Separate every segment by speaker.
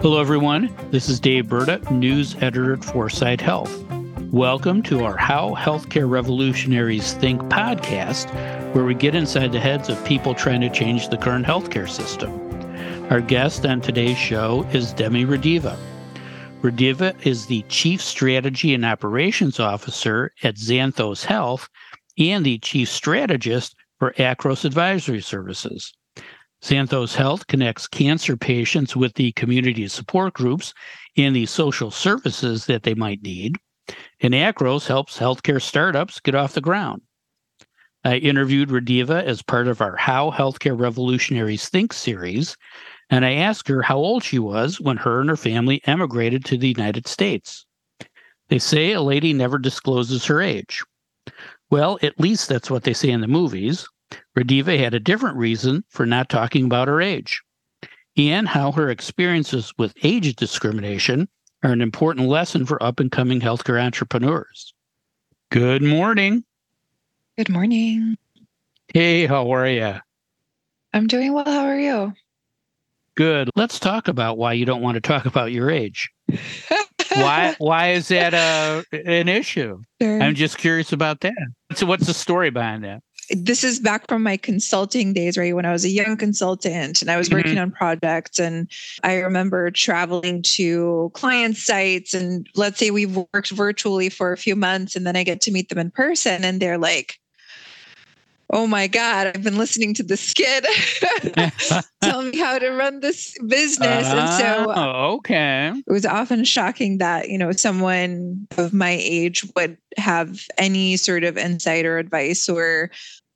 Speaker 1: Hello, everyone. This is Dave Burda, news editor at Foresight Health. Welcome to our How Healthcare Revolutionaries Think podcast, where we get inside the heads of people trying to change the current healthcare system. Our guest on today's show is Demi Radiva. Radiva is the Chief Strategy and Operations Officer at Xanthos Health and the Chief Strategist for Acros Advisory Services. Xanthos Health connects cancer patients with the community support groups and the social services that they might need. And Acros helps healthcare startups get off the ground. I interviewed Radiva as part of our How Healthcare Revolutionaries Think series, and I asked her how old she was when her and her family emigrated to the United States. They say a lady never discloses her age. Well, at least that's what they say in the movies. Radiva had a different reason for not talking about her age, and how her experiences with age discrimination are an important lesson for up-and-coming healthcare entrepreneurs. Good morning.
Speaker 2: Good morning.
Speaker 1: Hey, how are you?
Speaker 2: I'm doing well. How are you?
Speaker 1: Good. Let's talk about why you don't want to talk about your age. Why is that an issue?
Speaker 2: Sure.
Speaker 1: I'm just curious about that. So what's the story behind that?
Speaker 2: This is back from my consulting days, right? When I was a young consultant and I was working on projects. And I remember traveling to client sites, and let's say we've worked virtually for a few months, and then I get to meet them in person and they're like, oh my God, I've been listening to this skit. Tell me how to run this business. And so
Speaker 1: okay.
Speaker 2: It was often shocking that, someone of my age would have any sort of insight or advice or,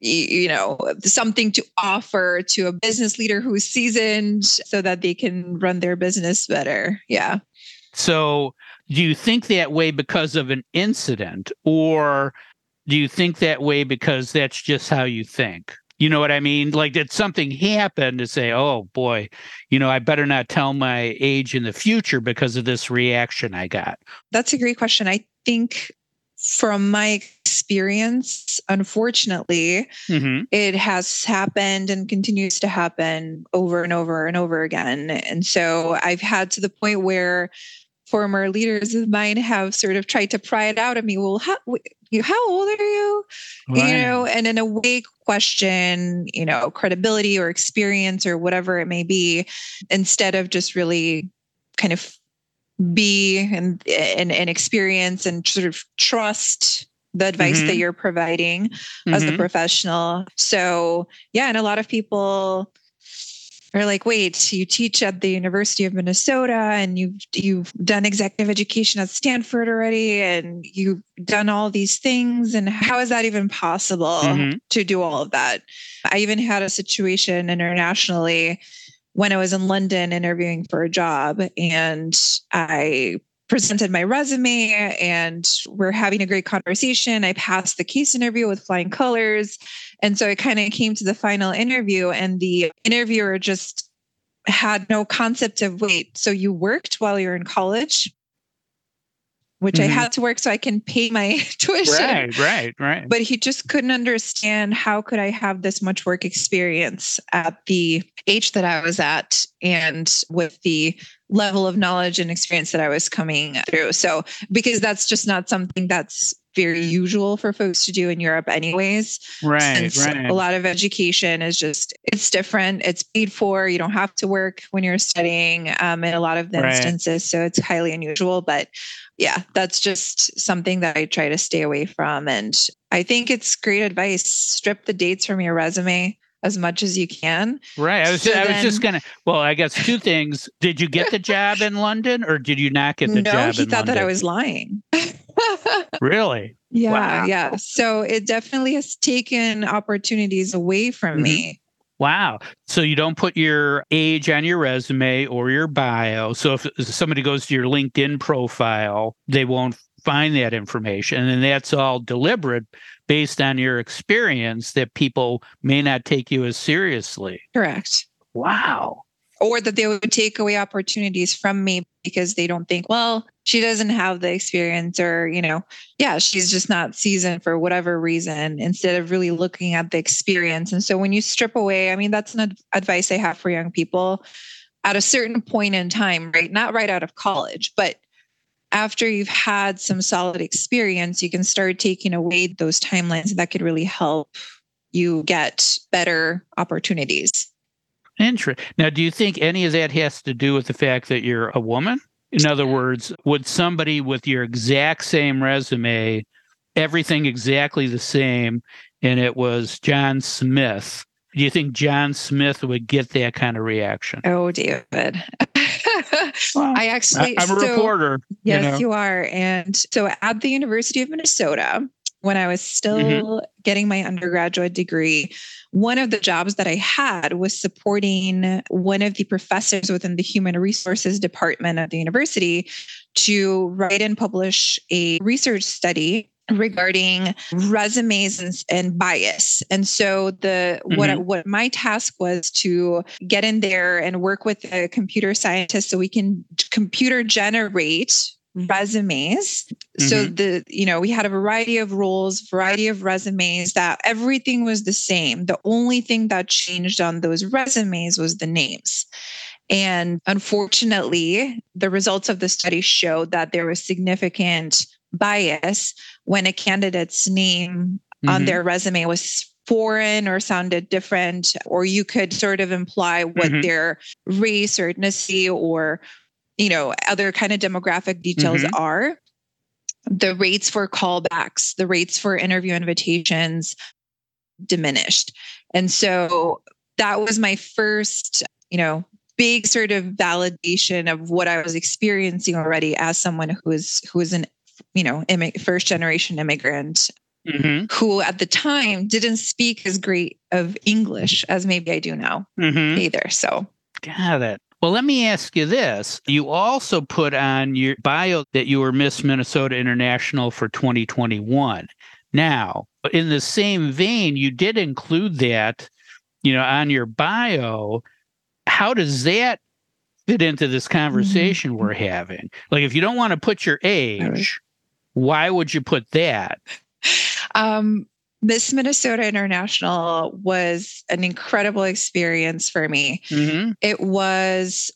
Speaker 2: something to offer to a business leader who's seasoned so that they can run their business better. Yeah.
Speaker 1: So do you think that way because of an incident, or do you think that way because that's just how you think? You know what I mean? Like, did something happen to say, oh boy, I better not tell my age in the future because of this reaction I got?
Speaker 2: That's a great question. I think from my experience, unfortunately, it has happened and continues to happen over and over and over again. And so I've had to the point where former leaders of mine have sort of tried to pry it out of me. Well, how old are you?
Speaker 1: Right.
Speaker 2: And in a way question, credibility or experience or whatever it may be, instead of just really kind of be and experience and sort of trust the advice that you're providing as the professional. So yeah, and a lot of people are like, wait, you teach at the University of Minnesota and you've done executive education at Stanford already, and you've done all these things. And how is that even possible to do all of that? I even had a situation internationally when I was in London interviewing for a job, and I presented my resume and we're having a great conversation. I passed the case interview with flying colors. And so it kind of came to the final interview, and the interviewer just had no concept of, wait, so you worked while you're in college? Which I had to work so I can pay my tuition.
Speaker 1: Right.
Speaker 2: But he just couldn't understand, how could I have this much work experience at the age that I was at and with the level of knowledge and experience that I was coming through. So, because that's just not something that's very usual for folks to do in Europe anyways.
Speaker 1: Right.
Speaker 2: A lot of education is it's different. It's paid for. You don't have to work when you're studying in a lot of the instances. So it's highly unusual. But yeah, that's just something that I try to stay away from. And I think it's great advice. Strip the dates from your resume as much as you can.
Speaker 1: Right. I guess two things. Did you get the job in London, or did you not get the job in London?
Speaker 2: No, he thought that I was lying.
Speaker 1: Really?
Speaker 2: Yeah.
Speaker 1: Wow.
Speaker 2: Yeah. So it definitely has taken opportunities away from me.
Speaker 1: Wow. So you don't put your age on your resume or your bio. So if somebody goes to your LinkedIn profile, they won't find that information. And that's all deliberate based on your experience, that people may not take you as seriously.
Speaker 2: Correct.
Speaker 1: Wow.
Speaker 2: Or that they would take away opportunities from me because they don't think, well, she doesn't have the experience, or, she's just not seasoned for whatever reason, instead of really looking at the experience. And so when you strip away, that's an advice I have for young people. at a certain point in time, right? Not right out of college, but after you've had some solid experience, you can start taking away those timelines that could really help you get better opportunities.
Speaker 1: Interesting. Now, do you think any of that has to do with the fact that you're a woman? In other words, would somebody with your exact same resume, everything exactly the same, and it was John Smith, do you think John Smith would get that kind of reaction?
Speaker 2: Oh, David.
Speaker 1: Well, I'm a reporter.
Speaker 2: Yes, you are. And so at the University of Minnesota, when I was still getting my undergraduate degree, one of the jobs that I had was supporting one of the professors within the human resources department at the university to write and publish a research study regarding resumes and bias. And so what my task was to get in there and work with a computer scientist so we can computer generate resumes. So we had a variety of roles, variety of resumes, that everything was the same. The only thing that changed on those resumes was the names. And unfortunately, the results of the study showed that there was significant bias when a candidate's name on their resume was foreign or sounded different, or you could sort of imply what their race or ethnicity or other kind of demographic details are. The rates for callbacks, the rates for interview invitations diminished. And so that was my first, big sort of validation of what I was experiencing already as someone who is an, first generation immigrant who at the time didn't speak as great of English as maybe I do now either. So
Speaker 1: got it. Well, let me ask you this. You also put on your bio that you were Miss Minnesota International for 2021. Now, in the same vein, you did include that, on your bio. How does that fit into this conversation we're having? Like, if you don't want to put your age, why would you put that?
Speaker 2: Miss Minnesota International was an incredible experience for me. It was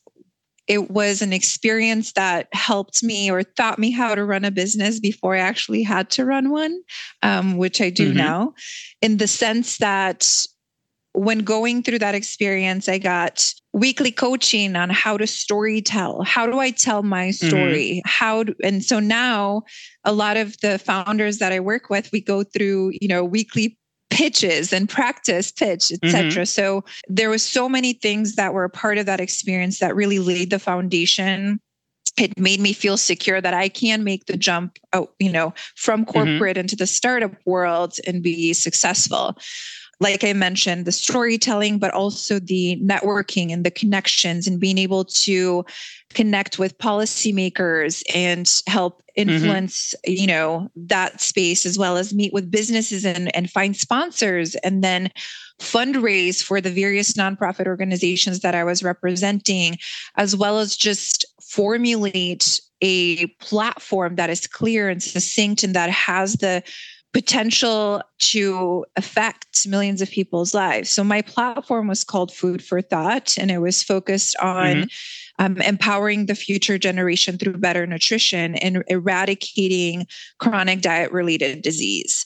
Speaker 2: an experience that helped me or taught me how to run a business before I actually had to run one, which I do now, in the sense that when going through that experience, I got weekly coaching on how to storytell. How do I tell my story? And so now a lot of the founders that I work with, we go through, weekly pitches and practice pitch, etc. So there was so many things that were a part of that experience that really laid the foundation. It made me feel secure that I can make the jump out, from corporate into the startup world and be successful. Like I mentioned, the storytelling, but also the networking and the connections and being able to connect with policymakers and help influence, that space, as well as meet with businesses and find sponsors and then fundraise for the various nonprofit organizations that I was representing, as well as just formulate a platform that is clear and succinct and that has the potential to affect millions of people's lives. So my platform was called Food for Thought, and it was focused on empowering the future generation through better nutrition and eradicating chronic diet-related disease.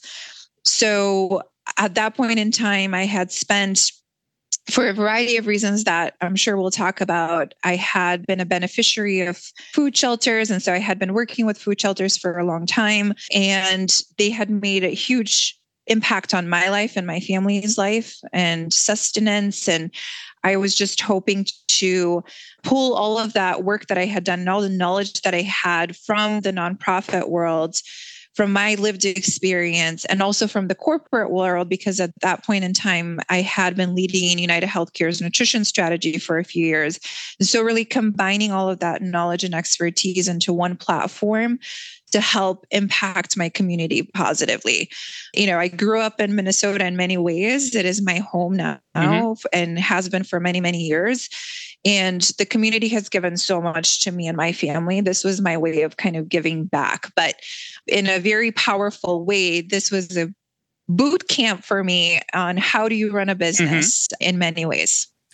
Speaker 2: So at that point in time, I had spent, for a variety of reasons that I'm sure we'll talk about, I had been a beneficiary of food shelters. And so I had been working with food shelters for a long time, and they had made a huge impact on my life and my family's life and sustenance. And I was just hoping to pull all of that work that I had done and all the knowledge that I had from the nonprofit world, from my lived experience, and also from the corporate world, because at that point in time, I had been leading United Healthcare's nutrition strategy for a few years. And so really combining all of that knowledge and expertise into one platform to help impact my community positively. I grew up in Minnesota in many ways. It is my home now and has been for many, many years. And the community has given so much to me and my family. This was my way of kind of giving back. But in a very powerful way, this was a boot camp for me on how do you run a business in many ways.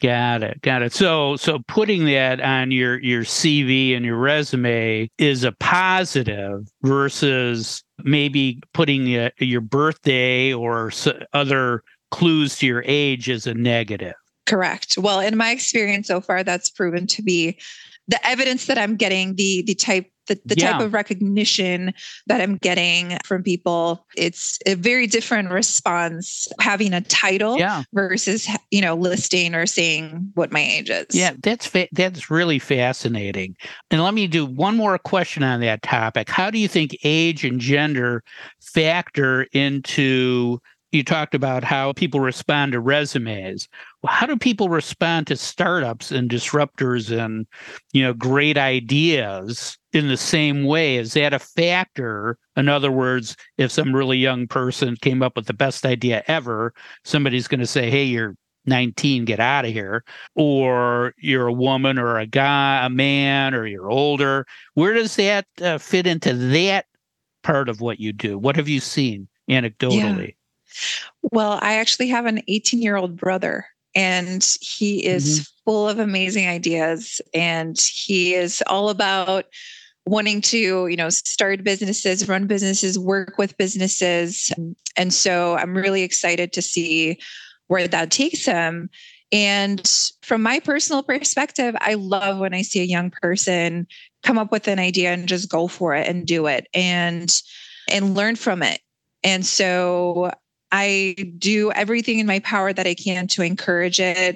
Speaker 1: Got it. So putting that on your CV and your resume is a positive versus maybe putting your birthday or other clues to your age as a negative.
Speaker 2: Correct. Well, in my experience so far, that's proven to be the evidence that I'm getting, the type of recognition that I'm getting from people. It's a very different response having a title versus, listing or saying what my age is.
Speaker 1: Yeah, that's really fascinating. And let me do one more question on that topic. How do you think age and gender factor into, you talked about how people respond to resumes. Well, how do people respond to startups and disruptors and, great ideas in the same way? Is that a factor? In other words, if some really young person came up with the best idea ever, somebody's going to say, hey, you're 19, get out of here. Or you're a woman or a guy, a man, or you're older. Where does that fit into that part of what you do? What have you seen anecdotally?
Speaker 2: Yeah. Well, I actually have an 18-year-old brother, and he is full of amazing ideas, and he is all about wanting to, start businesses, run businesses, work with businesses. And so I'm really excited to see where that takes him. And from my personal perspective, I love when I see a young person come up with an idea and just go for it and do it and learn from it. And so I do everything in my power that I can to encourage it.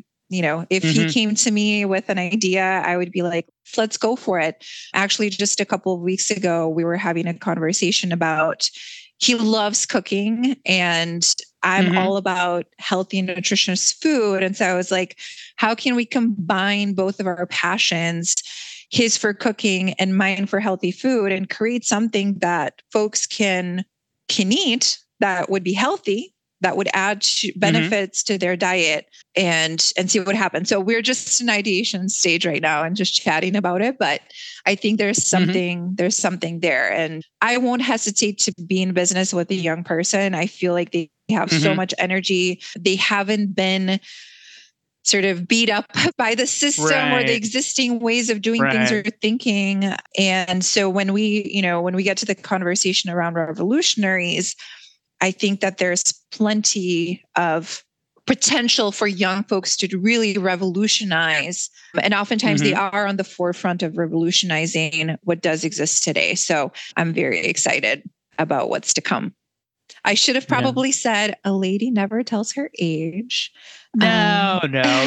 Speaker 2: If he came to me with an idea, I would be like, let's go for it. Actually, just a couple of weeks ago, we were having a conversation about he loves cooking and I'm all about healthy and nutritious food. And so I was like, how can we combine both of our passions, his for cooking and mine for healthy food, and create something that folks can eat that would be healthy, that would add benefits to their diet, and see what happens. So we're just in ideation stage right now and just chatting about it. But I think there's something there. And I won't hesitate to be in business with a young person. I feel like they have so much energy. They haven't been sort of beat up by the system or the existing ways of doing things or thinking. And so when we get to the conversation around revolutionaries, I think that there's plenty of potential for young folks to really revolutionize. And oftentimes they are on the forefront of revolutionizing what does exist today. So I'm very excited about what's to come. I should have probably said a lady never tells her age.
Speaker 1: No.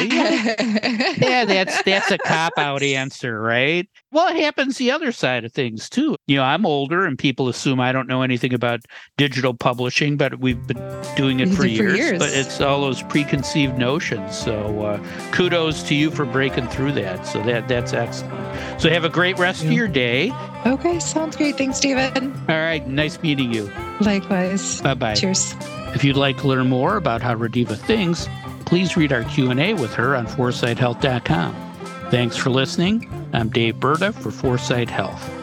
Speaker 1: Yeah, that's a cop-out answer, right? Well, it happens the other side of things too. I'm older and people assume I don't know anything about digital publishing, but we've been doing it for years. But it's all those preconceived notions. So kudos to you for breaking through that. So that's excellent. So have a great rest of your day.
Speaker 2: Okay, sounds great. Thanks, David.
Speaker 1: All right, nice meeting you.
Speaker 2: Likewise.
Speaker 1: Bye-bye.
Speaker 2: Cheers.
Speaker 1: If you'd like to learn more about how Radiva thinks, please read our Q&A with her on ForesightHealth.com. Thanks for listening. I'm Dave Burda for Foresight Health.